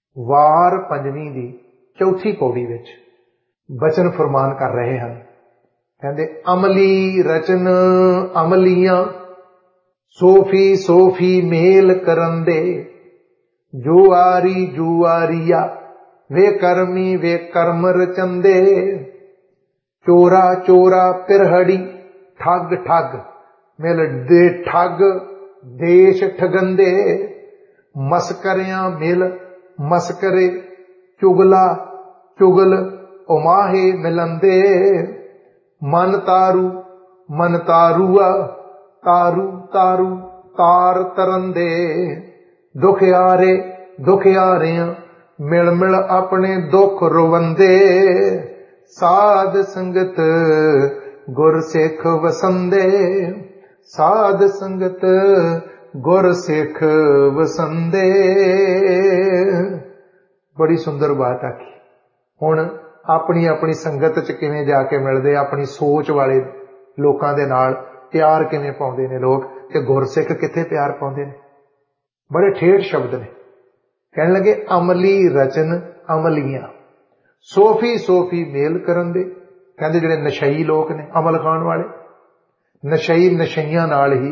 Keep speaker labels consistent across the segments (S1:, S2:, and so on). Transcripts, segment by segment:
S1: वार पंजवीं दी चौथी पौड़ी विच बचन फरमान कर रहे हैं। कहते अमली रचन अमलियां सोफी सोफी मेल करन दे, जुआरी जुआरिया वे कर्मी वे कर्म रचंदे। चोरा चोरा पिरहड़ी ठग ठग मिल दे ठग देश ठगंदे। मस्करियां मिल मस्करे चुगला चुगल उमाहे मिलंदे। मन तारुआ तारू तारू तार तरंदे। दुखियारे दुखियारियां मिल मिल अपने दुख रोवंदे। साध संगत गुर सिख वसंदे, साध संगत गुर सिख वसंदे। बड़ी सुंदर बात आखी। हुण अपनी अपनी संगत च किवें जाके मिलदे, अपनी सोच वाले लोकां दे नाल प्यार किवें पाउंदे ने लोग, ते गुरसिख किथे प्यार पाउंदे ने। बड़े ठेठ शब्द ने। कहण लगे अमली रचन अमलियां सोफी सोफी मेल करन दे। कहंदे जिहड़े नशई लोग ने, अमल खाण वाले, नशई नशइयां नाल ही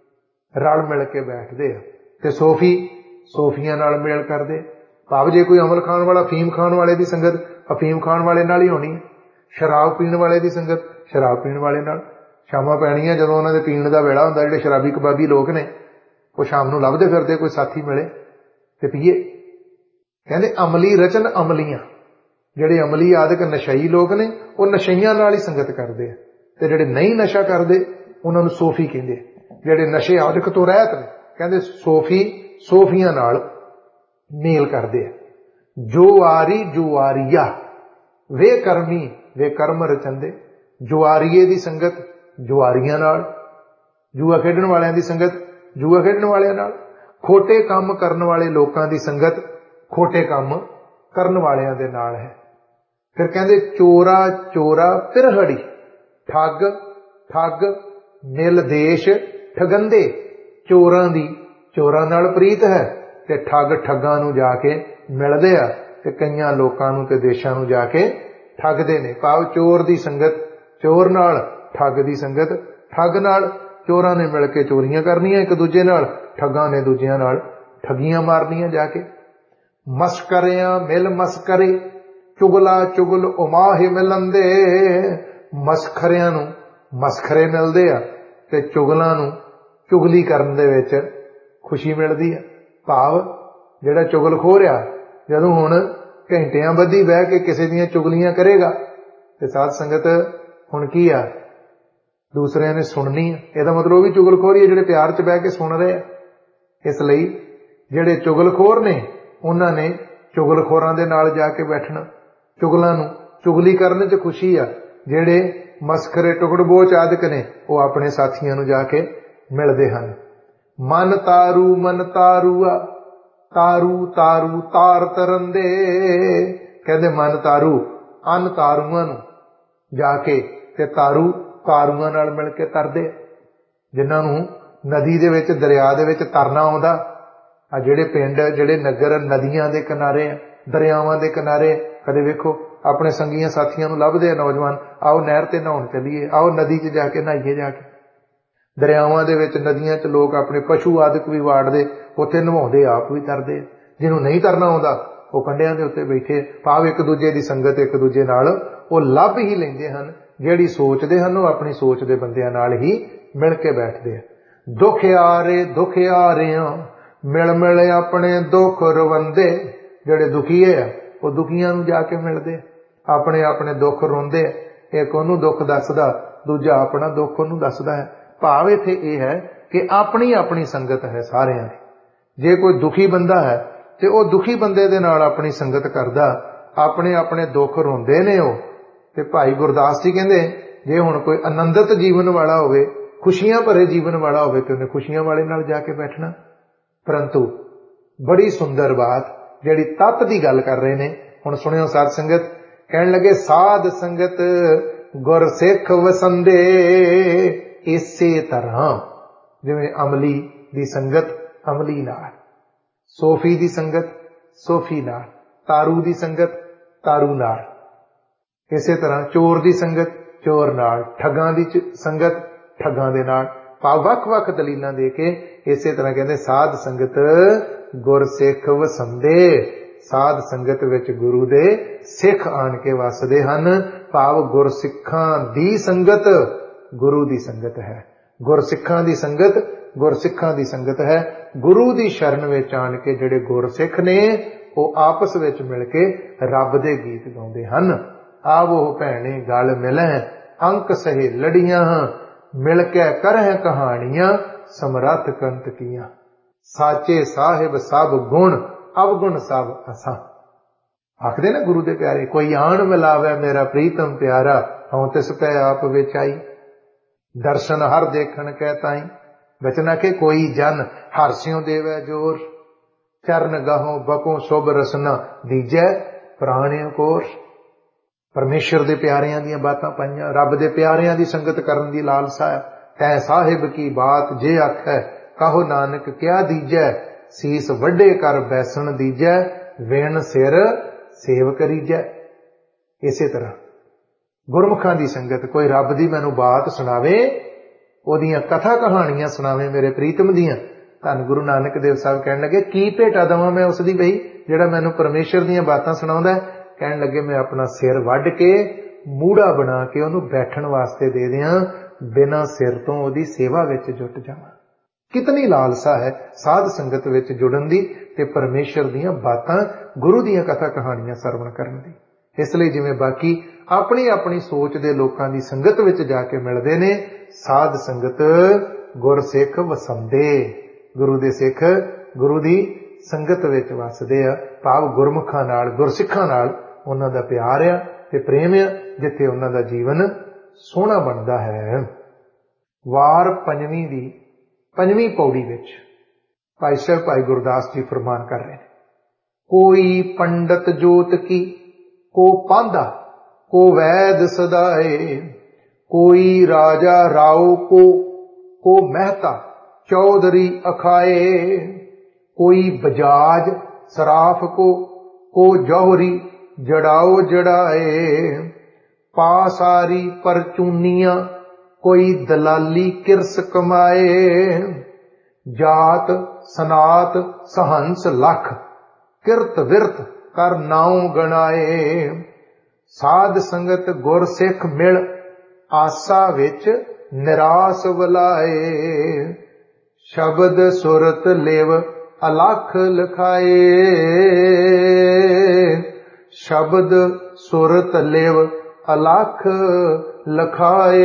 S1: रल मिल के बैठदे आ ते सोफी सोफियां नाल मेल करदे। भाव जे कोई अमल खाण वाला अफीम खाण वाले दी संगत अफीम खाण वाले नाल ही होनी, शराब पीण वाले दी संगत शराब पीण वाले नाल। शामां पैणियां जदों उन्हां दे पीण दा वेला हुंदा, जिहड़े शराबी कबाबी लोग ने वो शाम नूं लभदे फिरदे कोई साथी मिले ते पीए। कहंदे अमली रचन अमलियां, जिहड़े अमली आदक नशई लोग ने वो नशइयां नाल ही संगत करदे आ, ते जिहड़े नहीं नशा करदे उन्हां नूं सोफी कहंदे। जिहड़े नशे आदक तो रहत ने कहंदे सोफी सोफियां नाल मेल करदे आ। जुआरी जुआरिया वे कर्मी वे कर्म रचंदे। जुआरीए दी संगत जुआरियां नाल, जुआ खेडण वालियां दी संगत जुआ खेडण वालियां नाल, खोटे काम करन वाले लोकां दी संगत खोटे काम करन वालियां दे नाल है। फिर कहंदे चोरा चोरा पिरहड़ी ठग ठग मिल देश ठगंदे। चोरां दी चोरां नाल प्रीत है ते ठग ठगां नूं जाके मिलदे आ ते कईयां लोकां नूं ते देशां नूं जाके ठगदे ने। भाव चोर दी संगत चोर नाल, ठग दी संगत ठग नाल। चोरां ने मिल के चोरियां करनियां एक दूजे नाल, ठगां ने दूजियां नाल ठगियां मारनियां जाके। मस्करियां मिल मस्करे चुगला चुगल उमाहे मिलंदे। मस्खरियां नूं मस्खरे मिलदे आ ते चुगलां नूं चुगली करन दे विच खुशी मिलदी है। भाव जिहड़ा चुगलखोर आ जदों हुण घंटियां बधी बह के किसी दियां चुगलियां करेगा ते साध संगत हुण की आ दूसरिਆਂ ने सुननी है। ਇਹਦਾ मतलब ਉਹ ਵੀ ਚੁਗਲਖੋਰੀ ਹੈ ਜਿਹੜੇ ਪਿਆਰ 'ਚ ਬਹਿ ਕੇ ਸੁਣ ਰਹੇ ਆ। ਇਸ ਲਈ ਜਿਹੜੇ ਚੁਗਲਖੋਰ ਨੇ ਉਹਨਾਂ ਨੇ ਚੁਗਲਖੋਰਾਂ ਦੇ ਨਾਲ ਜਾ ਕੇ ਬੈਠਣਾ, ਚੁਗਲਾਂ ਨੂੰ ਚੁਗਲੀ ਕਰਨ 'ਚ ਖੁਸ਼ੀ ਆ। ਜਿਹੜੇ ਮਸਖਰੇ ਟੁਕੜਬੋਚ ਆਦਿਕ ਨੇ ਉਹ ਆਪਣੇ ਸਾਥੀਆਂ ਨੂੰ ਜਾ ਕੇ ਮਿਲਦੇ ਹਨ। ਮਨ ਤਾਰੂਆ ਤਾਰੂ ਤਾਰੂ ਤਾਰ ਤਰਨ ਦੇ। ਕਹਿੰਦੇ ਮਨ ਤਾਰੂ ਅਨ ਤਾਰੂਆਂ ਨੂੰ ਜਾ ਕੇ ਤੇ ਤਾਰੂ ਤਾਰੂਆਂ ਨਾਲ ਮਿਲ ਕੇ ਤਰਦੇ। ਜਿਨ੍ਹਾਂ ਨੂੰ ਨਦੀ ਦੇ ਵਿੱਚ ਦਰਿਆ ਦੇ ਵਿੱਚ ਤਰਨਾ ਆਉਂਦਾ, ਆ ਜਿਹੜੇ ਪਿੰਡ ਜਿਹੜੇ ਨਗਰ ਨਦੀਆਂ ਦੇ ਕਿਨਾਰੇ ਆ, ਦਰਿਆਵਾਂ ਦੇ ਕਿਨਾਰੇ, ਕਦੇ ਵੇਖੋ ਆਪਣੇ ਸੰਗੀਆਂ ਸਾਥੀਆਂ ਨੂੰ ਲੱਭਦੇ ਆ ਨੌਜਵਾਨ, ਆਓ ਨਹਿਰ ਤੇ ਨਹਾਉਣ ਚੱਲੀਏ, ਆਓ ਨਦੀ 'ਚ ਜਾ ਕੇ ਨਹਾਈਏ। ਜਾ ਕੇ ਦਰਿਆਵਾਂ ਦੇ ਵਿੱਚ ਨਦੀਆਂ 'ਚ ਲੋਕ ਆਪਣੇ ਪਸ਼ੂ ਆਦਿਕ ਵੀ ਵਾੜਦੇ, ਉੱਥੇ ਨਹਾਉਂਦੇ, ਆਪ ਵੀ ਤਰਦੇ। ਜਿਹਨੂੰ ਨਹੀਂ ਤਰਨਾ ਆਉਂਦਾ ਉਹ ਕੰਢਿਆਂ ਦੇ ਉੱਤੇ ਬੈਠੇ, ਭਾਵ ਇੱਕ ਦੂਜੇ ਦੀ ਸੰਗਤ ਇੱਕ ਦੂਜੇ ਨਾਲ ਉਹ ਲੱਭ ਹੀ ਲੈਂਦੇ ਹਨ। ਜਿਹੜੀ ਸੋਚਦੇ ਹਨ ਉਹ ਆਪਣੀ ਸੋਚ ਦੇ ਬੰਦਿਆਂ ਨਾਲ ਹੀ ਮਿਲ ਕੇ ਬੈਠਦੇ ਆ। ਦੁਖਿਆਰਿਆਂ ਮਿਲ ਮਿਲ ਆਪਣੇ ਦੁੱਖ ਰਵੰਦੇ। ਜਿਹੜੇ ਦੁਖੀਏ ਆ ਉਹ ਦੁਖੀਆਂ ਨੂੰ ਜਾ ਕੇ ਮਿਲਦੇ, ਆਪਣੇ ਆਪਣੇ ਦੁੱਖ ਰੋਂਦੇ। ਇੱਕ ਉਹਨੂੰ ਦੁੱਖ ਦੱਸਦਾ, ਦੂਜਾ ਆਪਣਾ ਦੁੱਖ ਉਹਨੂੰ ਦੱਸਦਾ ਹੈ। ਭਾਵ ਇੱਥੇ ਇਹ ਹੈ ਕਿ ਆਪਣੀ ਆਪਣੀ ਸੰਗਤ ਹੈ ਸਾਰਿਆਂ ਦੀ। ਜੇ ਕੋਈ ਦੁਖੀ ਬੰਦਾ ਹੈ ਤੇ ਉਹ ਦੁਖੀ ਬੰਦੇ ਦੇ ਨਾਲ ਆਪਣੀ ਸੰਗਤ ਕਰਦਾ, ਆਪਣੇ ਆਪਣੇ ਦੁੱਖ ਰੋਂਦੇ ਨੇ ਉਹ। ਤੇ ਭਾਈ ਗੁਰਦਾਸ ਜੀ ਕਹਿੰਦੇ ਜੇ ਹੁਣ ਕੋਈ ਆਨੰਦਿਤ ਜੀਵਨ ਵਾਲਾ ਹੋਵੇ, ਖੁਸ਼ੀਆਂ ਭਰੇ ਜੀਵਨ ਵਾਲਾ ਹੋਵੇ ਤੇ ਉਹਨੇ ਖੁਸ਼ੀਆਂ ਵਾਲੇ ਨਾਲ ਜਾ ਕੇ ਬੈਠਣਾ। ਪਰੰਤੂ ਬੜੀ ਸੁੰਦਰ ਬਾਤ ਜਿਹੜੀ ਤੱਤ ਦੀ ਗੱਲ ਕਰ ਰਹੇ ਨੇ, ਹੁਣ ਸੁਣਿਓ ਸਾਧ ਸੰਗਤ। ਕਹਿਣ ਲੱਗੇ ਸਾਧ ਸੰਗਤ ਗੁਰ ਸਿੱਖ ਵਸੰਦੇ। ਇਸੇ ਤਰ੍ਹਾਂ ਜਿਵੇਂ ਅਮਲੀ ਦੀ ਸੰਗਤ ਅਮਲੀ ਨਾਲ, ਸੋਫੀ ਦੀ ਸੰਗਤ ਸੋਫੀ ਨਾਲ, ਤਾਰੂ ਦੀ ਸੰਗਤ ਤਾਰੂ ਨਾਲ, ਇਸੇ ਤਰ੍ਹਾਂ ਚੋਰ ਦੀ ਸੰਗਤ ਚੋਰ ਨਾਲ, ਠੱਗਾਂ ਦੀ ਸੰਗਤ ਠੱਗਾਂ ਦੇ ਨਾਲ, ਭਾਵ ਵੱਖ-ਵੱਖ ਦਲੀਲਾਂ ਦੇ ਕੇ ਇਸੇ ਤਰ੍ਹਾਂ ਕਹਿੰਦੇ ਸਾਧ ਸੰਗਤ ਗੁਰਸਿੱਖ ਵਸੰਦੇ, ਸਾਧ ਸੰਗਤ ਵਿੱਚ ਗੁਰੂ ਦੇ ਸਿੱਖ ਆਣ ਕੇ ਵਸਦੇ ਹਨ। ਭਾਵ ਗੁਰਸਿੱਖਾਂ ਦੀ ਸੰਗਤ ਗੁਰੂ ਦੀ ਸੰਗਤ ਹੈ, ਗੁਰਸਿੱਖਾਂ ਦੀ ਸੰਗਤ ਗੁਰਸਿੱਖਾਂ ਦੀ ਸੰਗਤ ਹੈ। ਗੁਰੂ ਦੀ ਸ਼ਰਨ ਵਿੱਚ ਆਣ ਕੇ ਜਿਹੜੇ ਗੁਰਸਿੱਖ ਨੇ ਉਹ ਆਪਸ ਵਿੱਚ ਮਿਲ ਕੇ ਰੱਬ ਦੇ ਗੀਤ ਗਾਉਂਦੇ ਹਨ। ਆਵੋ ਭੈਣੇ ਗਲ ਮਿਲੈ ਅੰਕ ਸਹੇ ਲੜੀਆਂ, ਮਿਲ ਕੇ ਕਰਹਿ ਕਹਾਣੀਆਂ ਸਮਰੱਥ ਕੰਤ ਕੀਆਂ, ਸਾਚੇ ਸਾਹਿਬ ਸਭ ਗੁਣ ਅਵਗੁਣ ਸਭ ਅਸਾਂ। ਆਖਦੇ ਨਾ ਗੁਰੂ ਦੇ ਪਿਆਰੇ, ਕੋਈ ਆਣ ਮਿਲਾਵੇ ਮੇਰਾ ਪ੍ਰੀਤਮ ਪਿਆਰਾ, ਹਉ ਤਿਸ ਪੈ ਆਪ ਵਿੱਚ ਆਈ, ਦਰਸ਼ਨ ਹਰ ਦੇਖਣ ਕਹਿ ਤਾਈ, ਬਚਨਾ ਕੇ ਕੋਈ ਜਨ ਹਰਸਿਓ ਦੇਵੈ ਜੋਰ, ਚਰਨ ਗਾਹੋਂ ਬਕੋਂ ਸ਼ੁਭ ਰਸਨਾ ਦੀਜੈ ਪ੍ਰਾਣਿਓ ਕੋਰ। ਪਰਮੇਸ਼ਰ ਦੇ ਪਿਆਰਿਆਂ ਦੀਆਂ ਬਾਤਾਂ ਪਾਈਆਂ, ਰੱਬ ਦੇ ਪਿਆਰਿਆਂ ਦੀ ਸੰਗਤ ਕਰਨ ਦੀ ਲਾਲਸਾ ਹੈ। ਤੈ ਸਾਹਿਬ ਕੀ ਬਾਤ ਜੇ ਆਖੈ, ਕਹੋ ਨਾਨਕ ਕਿਆ ਦੀਜੈ, ਸੀਸ ਵੱਡੇ ਕਰ ਬੈਸਣ ਦੀਜੈ, ਵਿਣ ਸਿਰ ਸੇਵ ਕਰੀਜੈ। ਇਸੇ ਤਰ੍ਹਾਂ ਗੁਰਮੁਖਾਂ ਦੀ ਸੰਗਤ, ਕੋਈ ਰੱਬ ਦੀ ਮੈਨੂੰ ਬਾਤ ਸੁਣਾਵੇ, ਉਹਦੀਆਂ ਕਥਾ ਕਹਾਣੀਆਂ ਸੁਣਾਵੇ ਮੇਰੇ ਪ੍ਰੀਤਮ ਦੀਆਂ। ਧੰਨ ਗੁਰੂ ਨਾਨਕ ਦੇਵ ਸਾਹਿਬ ਕਹਿਣ ਲੱਗੇ, ਕੀ ਭੇਟਾ ਦੇਵਾਂ ਮੈਂ ਉਸ ਦੀ ਬਈ ਜਿਹੜਾ ਮੈਨੂੰ ਪਰਮੇਸ਼ਰ ਦੀਆਂ ਬਾਤਾਂ ਸੁਣਾਉਂਦਾ। ਕਹਿਣ ਲੱਗੇ, ਮੈਂ ਆਪਣਾ ਸਿਰ ਵੱਢ ਕੇ ਮੂੜਾ ਬਣਾ ਕੇ ਉਹਨੂੰ ਬੈਠਣ ਵਾਸਤੇ ਦੇ ਦਿਆਂ, ਬਿਨਾਂ ਸਿਰ ਤੋਂ ਉਹਦੀ ਸੇਵਾ ਵਿੱਚ ਜੁਟ ਜਾਵਾਂ। ਕਿਤਨੀ ਲਾਲਸਾ ਹੈ ਸਾਧ ਸੰਗਤ ਵਿੱਚ ਜੁੜਨ ਦੀ ਤੇ ਪਰਮੇਸ਼ਰ ਦੀਆਂ ਬਾਤਾਂ, ਗੁਰੂ ਦੀਆਂ ਕਥਾ ਕਹਾਣੀਆਂ ਸਰਵਣ ਕਰਨ ਦੀ। ਇਸ ਲਈ ਜਿਵੇਂ ਬਾਕੀ ਆਪਣੀ ਆਪਣੀ ਸੋਚ ਦੇ ਲੋਕਾਂ ਦੀ ਸੰਗਤ ਵਿੱਚ ਜਾ ਕੇ ਮਿਲਦੇ ਨੇ, ਸਾਧ ਸੰਗਤ ਗੁਰਸਿੱਖ ਵਸੰਦੇ, ਗੁਰੂ ਦੇ ਸਿੱਖ ਗੁਰੂ ਦੀ ਸੰਗਤ ਵਿੱਚ ਵਸਦੇ ਆ। ਭਾਵ ਗੁਰਮੁਖਾਂ ਨਾਲ, ਗੁਰਸਿੱਖਾਂ ਨਾਲ ਉਹਨਾਂ ਦਾ ਪਿਆਰ ਆ ਤੇ ਪ੍ਰੇਮ ਆ, ਜਿੱਥੇ ਉਹਨਾਂ ਦਾ ਜੀਵਨ ਸੋਹਣਾ ਬਣਦਾ ਹੈ। ਵਾਰ ਪੰਜਵੀਂ ਦੀ 5ਵੀਂ ਪੌੜੀ ਵਿੱਚ ਭਾਈ ਸਾਹਿਬ ਭਾਈ ਗੁਰਦਾਸ ਜੀ ਫਰਮਾਨ ਕਰ ਰਹੇ ਨੇ, ਕੋਈ ਪੰਡਤ ਜੋਤ ਕੀ ਕੋ ਪਾਂਧਾ, ਕੋ ਵੈਦ ਸਦਾਏ, ਕੋਈ ਰਾਜਾ ਰਾਓ ਕੋ ਮਹਿਤਾ, ਚੌਧਰੀ ਅਖਾਏ, ਕੋਈ ਬਜਾਜ ਸਰਾਫ को जौहरी जड़ाओ जड़ाए, पासारी परचूनिया कोई दलाली किरस कमाए, जात सनात सहंस लख किरत विरत कर नाउ गणाए, साध संगत गुर सिख मिल आसा विच निरास वलाए, शब्द सुरत लेव अलख लिखाए, शब्द सुरत लेव अलख लिखाए।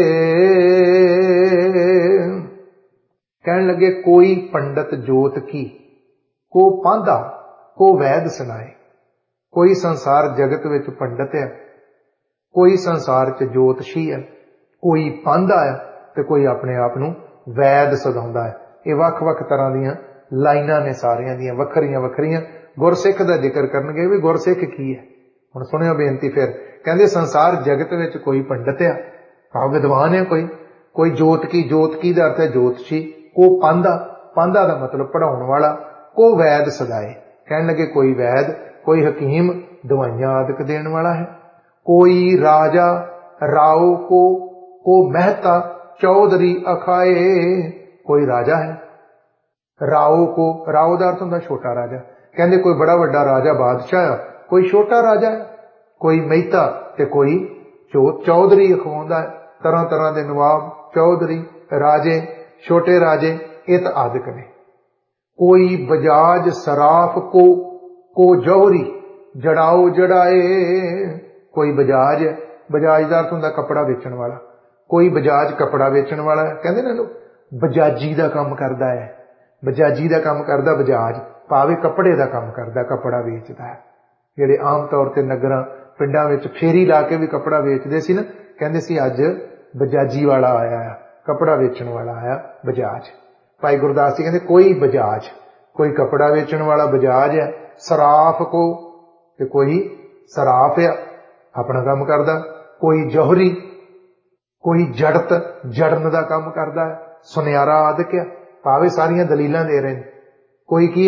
S1: कहने लगे कोई पंडित जोत की को पांधा को वैद सुनाए, कोई संसार जगत विच पंडित है, कोई संसार च जोतशी है, कोई पांधा है ते कोई अपने आप नूं वैद सदाउंदा है। ये वख-वख तरह दीयां लाइनां ने सारियां दीयां वखरियां वखरियां गुरसिख दा जिक्र करनगे भी गुरसिख की है। हुण सुनियो बेनती फिर, कहंदे संसार जगत विच कोई पंडित है, भाव विद्वान है, कोई जोत की दा अर्थ है जोतशी, को पांधा, पांधा दा मतलब पढ़ाउण वाला, को वैद सदाए, कहण लगे कोई वैद कोई हकीम दवाइयां आदि देण वाला है, कोई राजा राव को मेहता चौधरी अखाए, कोई राजा है, राव दा अर्थ हुंदा छोटा राजा, कहंदे कोई बड़ा वड्डा राजा बादशाह है, कोई छोटा राजा है, कोई मेहता ते कोई चौधरी अखवाउंदा है, तरह तरह दे नवाब चौधरी राजे छोटे राजे इत आदिक ने, कोई बजाज सराफ को जौहरी जड़ाओ जड़ाए, कोई बजाज दा अर्थ हुंदा कपड़ा बेचण वाला, कोई बजाज कपड़ा बेचण वाला, कहंदे ने बजाजी दा काम करदा है, बजाजी दा काम करदा बजाज, भावे कपड़े दा काम करदा, कपड़ा वेचदा है। जिहड़े आम तौर ते नगरां पिंडां विच फेरी ला के भी कपड़ा वेचदे सी ना, कहंदे सी अज बजाजी वाला आया है, कपड़ा वेचण वाला आया बजाज। भाई गुरदास जी कहंदे कोई बजाज, कोई कपड़ा वेचण वाला बजाज है, सराफ को ते कोई सराफ है अपना काम करदा, कोई जौहरी कोई जड़त जड़न दा काम करदा है, सुनियारा आदक है, भावे सारियां दलीलां दे रहे हैं। कोई की है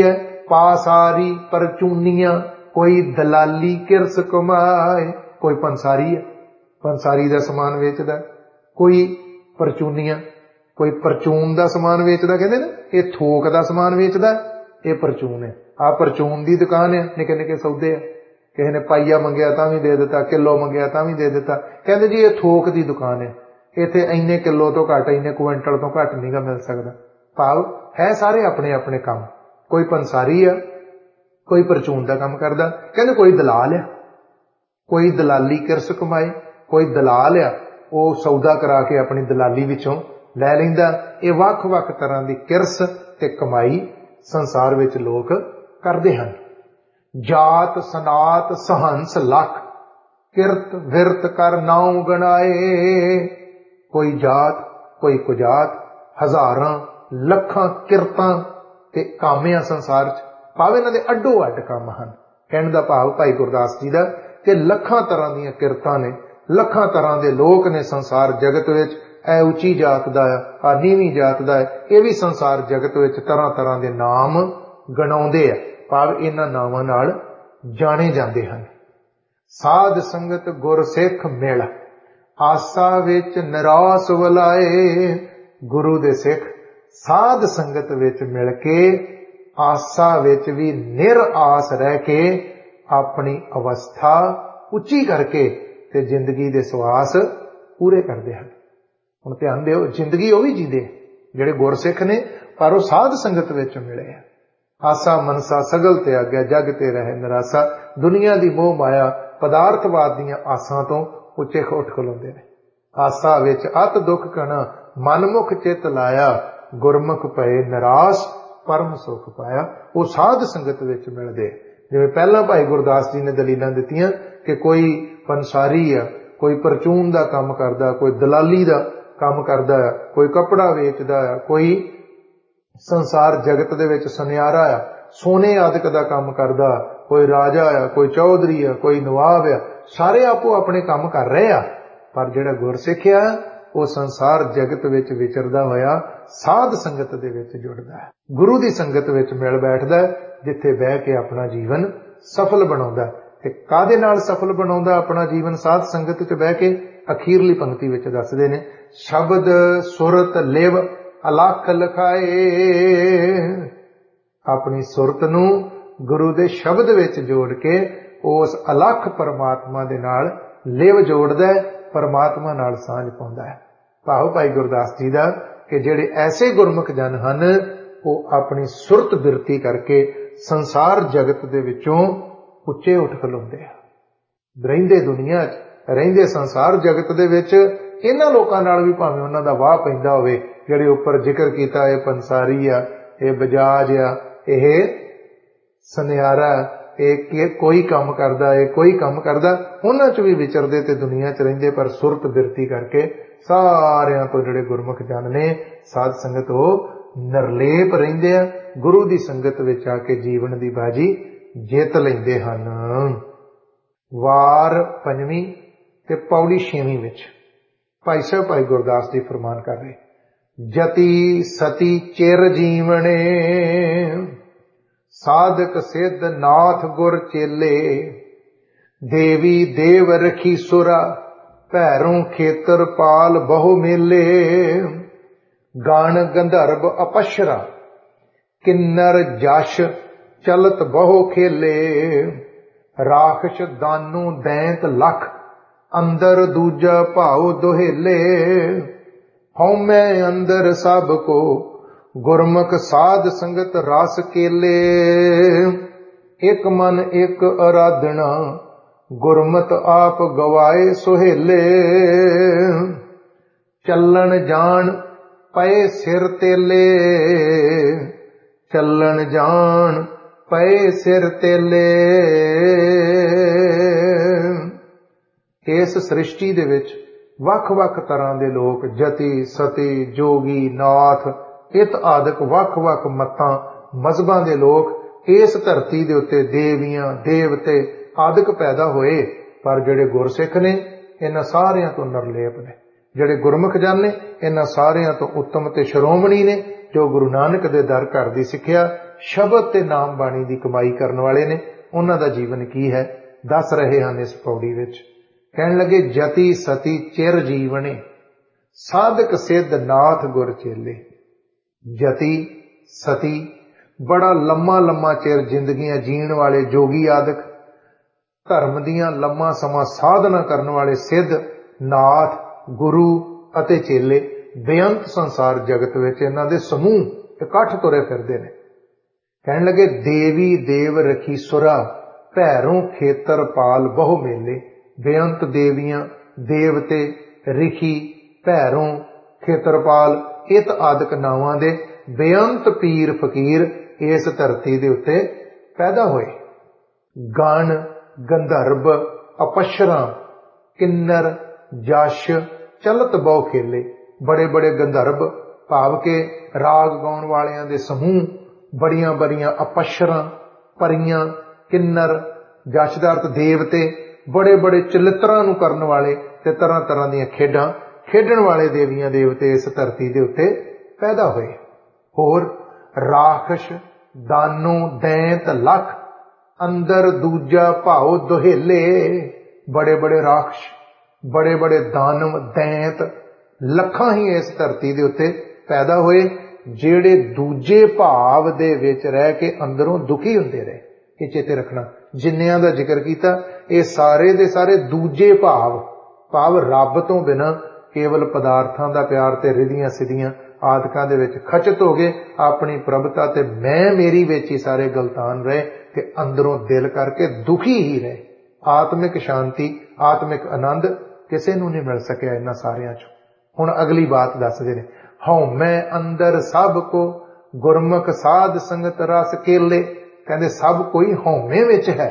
S1: पासारी परचूनियां, कोई दलाली किरस कमाए। कोई पंसारी है, पंसारी का समान वेचदा, कोई परचूनियां, कोई परचून का समान वेचदा। कहते ना ये थोक का समान वेचदा, ये परचून है। आ परचून की दुकान है, निके निके सौदे है। किसी ने पाइया मंगया तां भी दे दिता, किलो मंगया तां भी दे दिता। कहते जी ये थोक की दुकान है, इत्थे इन्ने किलो तो घट, इन्ने क्विंटल तो घट नहीं गा मिल सकदा। भाव है सारे अपने अपने काम। कोई पंसारी है, कोई परचून का काम करदा। कहते कोई दलाल है, कोई दलाली किरस कमाए। कोई दलाल आ, वो सौदा करा के अपनी दलाली विचों लै लैंदा। ये वख वख तरह की किरस ते कमाई संसार विच लोग करते हैं। जात सनात सहंस लख, किरत विरत कर नाउ गणाए। कोई जात, कोई कुजात, हजारां लखां किरतां ते काम आ संसार च। भाव इन्हां दे अड्डो अड्ड काम हैं। कहण दा भाव भाई गुरदास जी दा कि लखां तरह दीयां किरतां ने, लखां तरह दे लोक ने संसार जगत विच। ऐ उची जात दा है, आ नीवीं जात दा है। ये भी संसार जगत विच तरह तरह दे नाम गणाउंदे आ। भाव इन्हां नावां नाल जाने जांदे हन। साध संगत गुर सिख मिल, आसा विच निरास वलाए। गुरु दे सिख साध संगत विच मिल के, आसा विच भी निर आस रह के, अपनी अवस्था उच्ची करके ते जिंदगी दे सवास पूरे करते हैं। हुण ध्यान दिओ, जिंदगी वो भी जींदे जिहड़े गुरसिख ने, पर वो साध संगत विच मिले। आसा मनसा सगल त्याग्या, जग ते रहे निरासा। दुनिया दी मोह माया पदार्थवाद दीयां आसां तो उच्चे उठ खलोंदे ने। आसा विच अत दुख कणा, मनमुख चित लाया। गुरमुख पए निराश, परम सुख पाया। वो साध संगत विच मिलदे। जिवें पहला भाई गुरदास जी ने दलीलां दित्तियां कि कोई पंसारी आ, कोई परचून दा काम करदा, कोई दलाली दा काम करदा, कोई कपड़ा वेचदा, कोई संसार जगत दे विच सुनियारा आ, सोने आदि दा काम करदा, कोई राजा आ, कोई चौधरी आ, कोई नवाब आ। सारे आपो अपने काम कर रहे आ, पर जिहड़ा गुरसिख आ वो संसार जगत विच विचरदा होया साध संगत दे विच जुड़दा है। गुरु दी संगत विच मिल बैठदा, जिथे बह के अपना जीवन सफल बनाउंदा। ते कादे नाल सफल बनाउंदा अपना जीवन? साध संगत च बह के। अखीरली पंक्ति विच दसदे ने, शब्द सुरत लिव अलख लखाए। अपनी सुरत नूं गुरु दे शब्द विच जोड़ के उस अलख परमात्मा दे नाल लिव जोड़दा है, परमात्मा नाल सांझ पाउंदा है। भाव भाई गुरदास जी दा कि जिहड़े ऐसे गुरमुख जन हन, वो अपनी सुरत बिरती करके संसार जगत दे विचों उच्चे उठ खलोंदे आ। रहिंदे दुनिया च, रहिंदे संसार जगत दे विच इन्हां लोकां नाल भी भावें उन्हां दा वाह पैंदा होवे, जिहड़े उपर जिक्र कीता, ये पंसारी आ, ये बजाज आ, ये सुनियारा, ये कोई काम करदा, ये कोई काम करदा, उन्हां च भी विचरदे ते दुनिया च रहिंदे, पर सुरत बिरती करके सारियां तो जिहड़े गुरमुख जन ने साध संगत वो निर्लेप रहिंदे आ। गुरु दी संगत विच आके जीवन दी बाजी जित लैंदे हन। वार पंजवीं ते पौड़ी 6वीं विच भाई साहब भाई गुरदास जी फरमान कर रहे, जति सती चिर जीवने, साधक सिद्ध नाथ गुर चेले। देवी देव रखी सुरा, भैरों खेतर पाल बहु मेले। गान गंधर्व अपशरा, किन्नर जश चलत बहु खेले। राखश दानू दैंत लख, अंदर दूजा भाव दोहेले। हौमै अंदर सब को, गुरमुख साध संगत रस केले। एक मन एक आराधना, गुरमत आप गवाए सुहेले। चलन जान पए सिर तेले, चलन जान पए सिर तेले। इस सृष्टि दे विच वख वख तरह दे लोग, जति सती जोगी नाथ इत आदਿਕ वख वख मतां मजहबां दे लोग इस धरती दे उत्ते देवियां देवते आदिक पैदा होए, पर जिहड़े गुरसिख ने इन्हां सारियां तो निर्लेप ने। जिहड़े गुरमुख जन ने इन्हां सारियां तो उत्तम ते श्रोमणी ने, जो गुरु नानक दे दर घर दी सिੱਖਿਆ शब्द ते नाम बाणी की कमाई करने वाले ने, उन्हां दा जीवन की है दस रहे हैं इस पौड़ी विच। कहन लगे जति सती चिर जीवने, साधक सिद्ध नाथ गुर चेले। जति सती बड़ा लम्मा लम्मा चिर जिंदगियां जीण वाले जोगी आदक, धर्म दियां लम्मा समा साधना करने वाले सिद्ध नाथ गुरु अते चेले बेअंत संसार जगत विच इन्हां दे समूह इकट्ठ तुरे फिरदे ने। कहण लगे देवी देव रखी सुरा, भैरों खेतर पाल बहु मेले। बेअंत देवियां देवते रिखी भैरों खेतरपाल इत आदਿਕ नावां दे बेअंत पीर फकीर इस धरती दे उत्ते पैदा होए। गण गंधर्व अपशरा किन्नर जश चलत बहु खेले। बड़े बड़े गंधर्व भाव के राग गाउण वालियां दे समूह, बड़ियां बड़ियां अपशरा परियां किन्नर जश दा अर्थ देवते, बड़े बड़े चलित्रां नूं करन वाले ते तरह तरह दीयां खेडां खेडण वाले देवियां देवते इस धरती दे उत्ते पैदा होए। होर राखश दानो दैंत लख, अंदर दूजा भाओ दुहेले। बड़े बड़े राखश बड़े बड़े दानव दैंत लखां ही इस धरती दे उत्ते पैदा होए, जेड़े दूजे भाव दे विच रह के अंदरों दुखी हुंदे रहे। ये चेते रखना, जिन्नियां दा जिक्र कीता ये सारे दे सारे दूजे भाव, भाव रब तो बिना केवल पदार्थां दा प्यार ते रिधियां सिधियां आदकां दे विच खचत हो गए, अपनी प्रभुता ते मैं मेरी विच ही सारे गलतान रहे ते अंदरों दिल करके दुखी ही रहे। आत्मिक शांति आत्मिक आनंद किसे नूं नहीं मिल सकिया इन्हां सारियां चों। हुण अगली बात दसदे ने, हौमै अंदर सब को गुरमुख साध संगत रस केले। कहंदे सब कोई हौमे विच है,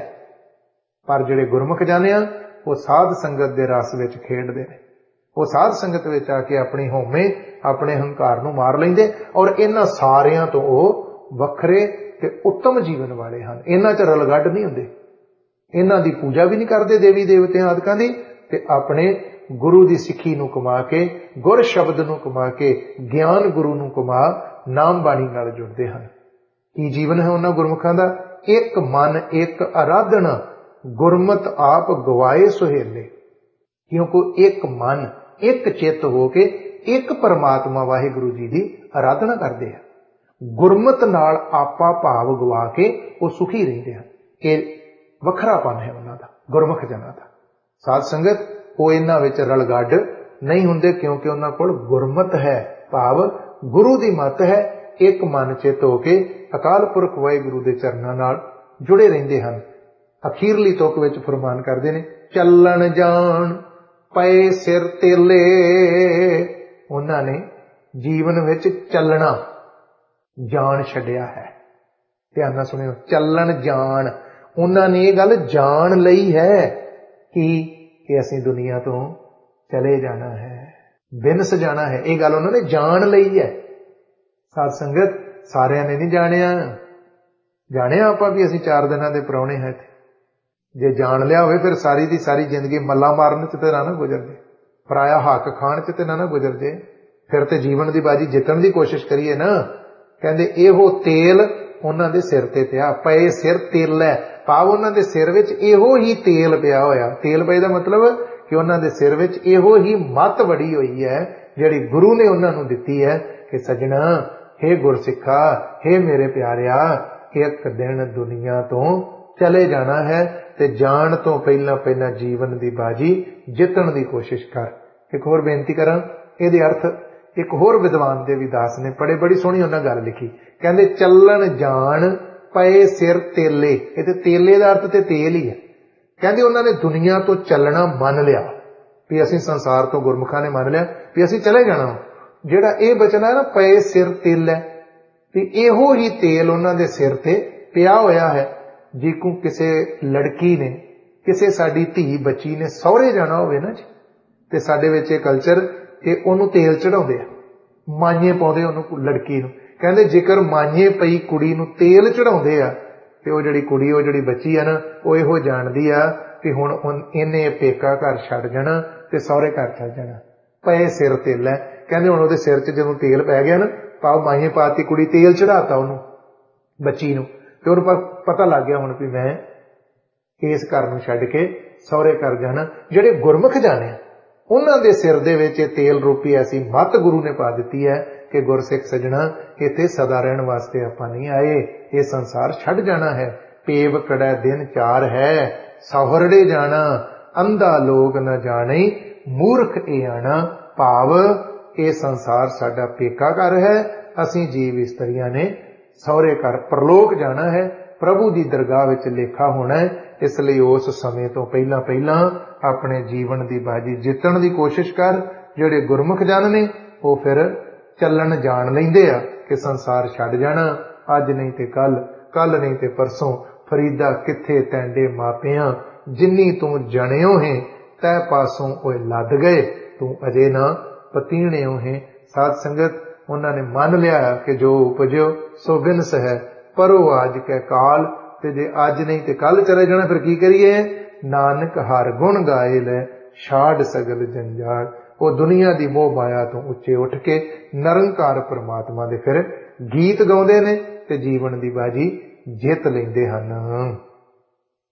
S1: पर जिहड़े गुरमुख जाने आ वो साध संगत दे रस विच खेडदे ने। वो साध संगत विच आके अपनी हौमे अपने हंकार नूं मार लैंदे और इन्हां सारियां तो वो वखरे ते उत्तम जीवन वाले हन। इन्हां च रलगड़ नहीं हुंदे, इन्हां दी पूजा भी नहीं करदे देवी देवतियां आदकां दी, ते अपने गुरु दी सिੱਖੀ नूं कमा के गुर शब्द नूं कमा के ज्ञान गुरु नूं कमा नाम बाणी नाल जुड़दे हन। की जीवन है उन्हां गुरमुखां दा? एक मन एक आराधना गुरमत आप गवाए सुहेले। क्योंकि एक मन एक चित हो के एक परमात्मा वाहिगुरु जी की आराधना करते हैं, गुरमत नाल आपा भाव गवा के वो सुखी रहते हैं। ये वखरापन है उन्हां दा, गुरमुख जनां दा। साध संगत वो इन्हां विच रलगड़ नहीं हुंदे, क्योंकि उन्हां कोल गुरमत है, भाव गुरु दी मत है। एक मन चित होके अकाल पुरख वाहिगुरु दे चरनां नाल जुड़े रहंदे हन। अखीरली तुक विच फरमान करदे ने, चलन जान पए सिर तेले। उन्हां ने जीवन विच चलना जान छड्डिया है। ध्यान नाल सुणिओ, चलन जान, उन्हां ने ये गल जान लई है कि असीं दुनिया तो चले जाना है, बिनस जाना है। ये गल उन्होंने जान लई है। साध संगत सारिਆਂ ने नहीं जानिया, जानिया आपां भी असीं 4 दिनां दे प्राहुणे हैं। जे जान लिया होवे फिर सारी दी सारी जिंदगी मल्ला मारन च ते ना गुजर जे, पराया हक खाण च ते ना गुजर जे। फिर ते जीवन दी बाजी जितण दी कोशिश करिए ना। कहंदे इहो तेल उन्हां दे सिर ते पिया, पए सिर तेल है, भाव उन्हां दे सिर विच इहो ही तेल पिया होया। तेल पए दा मतलब कि उन्हां दे सिर विच इहो ही मत वड़ी होई है जिहड़ी गुरु ने उन्हां नूं दित्ती है कि सजना हे गुरसिखा, हे मेरे प्यारिया, एक दिन दुनिया तो चले जाना है ते जान तो पहला पहला जीवन दी बाजी जितण दी कोशिश कर। एक होर बेनती करां, इहदे अर्थ एक होर विद्वान देवीदास ने बड़े बड़ी सोहनी उन्हां गल लिखी। कहंदे चलन जान पए सिर तेले। इह तेले दा अर्थ ते तेल ही है। कहंदे उन्हां ने दुनिया तो चलना मन लिया भी असीं संसार तो गुरमुखां ने मन लिया भी असीं चले जाना। जिहड़ा ये बचन है ना पए सिर तेल है, भी इहो ही तेल उन्हां दे सिर ते पिया होया है। जिकू किसे लड़की ने किसे साडी धी बच्ची ने सौहरे जाना होवे ना जी, ते साडे विच इह कल्चर कि उहनूं तेल चढ़ाउंदे आ, माइए पाउंदे उहनूं लड़की नूं। कहंदे जेकर माइए पई कुड़ी नूं तेल चढ़ाउंदे आ ते ओह जिहड़ी कुड़ी ओह जिहड़ी बच्ची है ना ओह इहो जाणदी आ कि हुण इहने पेका घर छड्ड जाना ते सौहरे घर चल जाना। पए सिर तेल है। कहंदे हुण ओहदे सिर 'च जदों तेल पै गया ना, भाव माइए पाती कुड़ी तेल चढ़ाता उहनूं, ਬੱਚੀ ਨੂੰ, ਤੇ ਉਹਨੂੰ ਪਤਾ ਲੱਗ ਗਿਆ ਹੁਣ ਵੀ ਮੈਂ ਇਸ ਘਰ ਨੂੰ ਛੱਡ ਕੇ ਸਹੁਰੇ ਘਰ ਜਾਣਾ। ਜਿਹੜੇ ਗੁਰਮੁਖ ਜਾਣੇ ਉਹਨਾਂ ਦੇ ਸਿਰ ਦੇ ਵਿੱਚ ਇਹ ਤੇਲ ਰੂਪੀ ਐਸੀ ਮੱਤ ਗੁਰੂ ਨੇ ਪਾ ਦਿੱਤੀ ਹੈ ਕਿ ਗੁਰਸਿੱਖ ਸੱਜਣਾ, ਇੱਥੇ ਸਦਾ ਰਹਿਣ ਵਾਸਤੇ ਆਪਾਂ ਨਹੀਂ ਆਏ, ਇਹ ਸੰਸਾਰ ਛੱਡ ਜਾਣਾ ਹੈ। ਪੇਵ ਕੜੈ ਦਿਨ 4 ਹੈ, ਸਹੁਰੜੇ ਜਾਣਾ, ਅੰਧਾ ਲੋਕ ਨਾ ਜਾਣੇ, ਮੂਰਖ ਇਹ ਆਣਾ। ਭਾਵ ਇਹ ਸੰਸਾਰ ਸਾਡਾ ਪੇਕਾ ਘਰ ਹੈ, ਅਸੀਂ ਜੀਵ ਇਸਤਰੀਆਂ ਨੇ ਸਹੁਰੇ ਘਰ ਪ੍ਰਲੋਕ ਜਾਣਾ ਹੈ, ਪ੍ਰਭੂ ਦੀ ਦਰਗਾਹ ਵਿੱਚ ਲੇਖਾ ਹੋਣਾ ਹੈ। ਇਸ ਲਈ ਉਸ ਸਮੇਂ ਤੋਂ ਪਹਿਲਾਂ ਪਹਿਲਾਂ ਆਪਣੇ ਜੀਵਨ ਦੀ ਬਾਜੀ ਜਿੱਤਣ ਦੀ ਕੋਸ਼ਿਸ਼ ਕਰ। ਜਿਹੜੇ ਗੁਰਮੁਖ ਜਨ ਨੇ ਉਹ ਫਿਰ ਚੱਲਣ ਜਾਣ ਲੈਂਦੇ ਆ ਕਿ ਸੰਸਾਰ ਛੱਡ ਜਾਣਾ, ਅੱਜ ਨਹੀਂ ਤੇ ਕੱਲ, ਕੱਲ ਨਹੀਂ ਤੇ ਪਰਸੋਂ। ਫਰੀਦਾ ਕਿੱਥੇ ਤੈਂਡੇ ਮਾਪਿਆਂ, ਜਿੰਨੀ ਤੂੰ ਜਣਿਓ ਹੈ ਤੈ ਪਾਸੋਂ ਉਹ ਲੱਦ ਗਏ, ਤੂੰ ਅਜੇ ਨਾ ਪਤੀਣਿਓ ਹੈ। ਸਾਧ ਸੰਗਤ, ਉਹਨਾਂ ਨੇ ਮੰਨ ਲਿਆ ਕਿ ਜੋ ਉਪਜਿਓ ਸੋ ਬਿਨਸ ਹੈ, ਪਰੋ ਆਜ ਕੈ ਕਾਲ। ਤੇ ਜੇ ਅੱਜ ਨਹੀਂ ਤੇ ਕੱਲ ਚਲੇ ਜਾਣਾ, ਫਿਰ ਕੀ ਕਰੀਏ? ਨਾਨਕ ਹਰ ਗੁਣ ਗਾਏ ਲੈ, ਛਾੜ ਸਗਲ ਜੰਜਾਲ। ਉਹ ਦੁਨੀਆ ਦੀ ਮੋਹ ਮਾਇਆ ਤੋਂ ਉੱਚੇ ਉੱਠ ਕੇ ਨਿਰੰਕਾਰ ਪ੍ਰਮਾਤਮਾ ਦੇ ਫਿਰ ਗੀਤ ਗਾਉਂਦੇ ਨੇ ਤੇ ਜੀਵਨ ਦੀ ਬਾਜੀ ਜਿੱਤ ਲੈਂਦੇ ਹਨ।